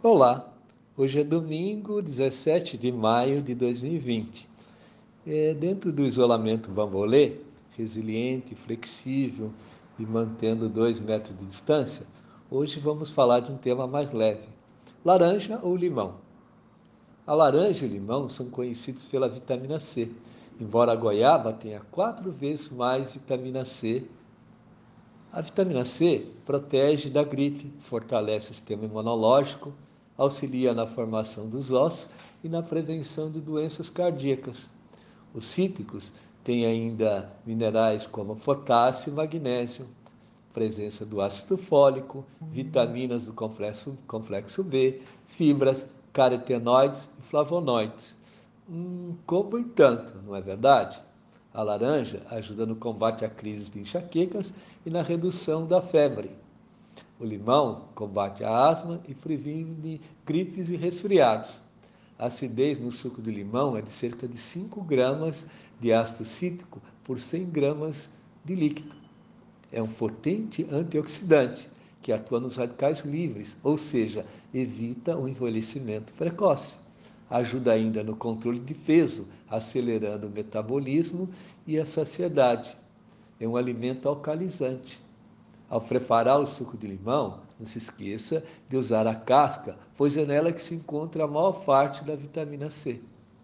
Olá, hoje é domingo, 17 de maio de 2020. Dentro do isolamento bambolê, resiliente, flexível e mantendo 2 metros de distância, hoje vamos falar de um tema mais leve: laranja ou limão? A laranja e o limão são conhecidos pela vitamina C, embora a goiaba tenha 4 vezes mais vitamina C. A vitamina C protege da gripe, fortalece o sistema imunológico, auxilia na formação dos ossos e na prevenção de doenças cardíacas. Os cítricos têm ainda minerais como potássio e magnésio, presença do ácido fólico, vitaminas do complexo B, fibras, carotenoides e flavonoides. Como e tanto, não é verdade? A laranja ajuda no combate a crises de enxaquecas e na redução da febre. O limão combate a asma e previne gripes e resfriados. A acidez no suco de limão é de cerca de 5 gramas de ácido cítrico por 100 gramas de líquido. É um potente antioxidante que atua nos radicais livres, ou seja, evita o envelhecimento precoce. Ajuda ainda no controle de peso, acelerando o metabolismo e a saciedade. É um alimento alcalizante. Ao preparar o suco de limão, não se esqueça de usar a casca, pois é nela que se encontra a maior parte da vitamina C.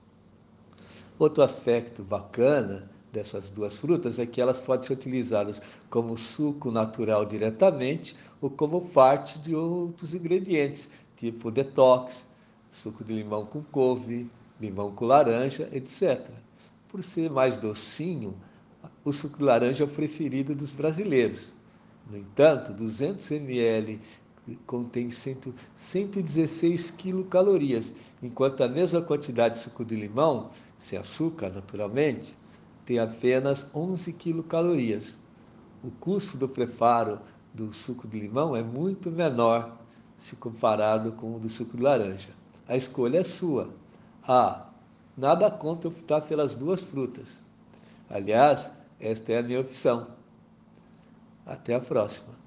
Outro aspecto bacana dessas duas frutas é que elas podem ser utilizadas como suco natural diretamente ou como parte de outros ingredientes, tipo detox, suco de limão com couve, limão com laranja, etc. Por ser mais docinho, o suco de laranja é o preferido dos brasileiros. No entanto, 200 ml contém 116 quilocalorias, enquanto a mesma quantidade de suco de limão, sem açúcar naturalmente, tem apenas 11 quilocalorias. O custo do preparo do suco de limão é muito menor se comparado com o do suco de laranja. A escolha é sua. Nada contra optar pelas duas frutas. Aliás, esta é a minha opção. Até a próxima.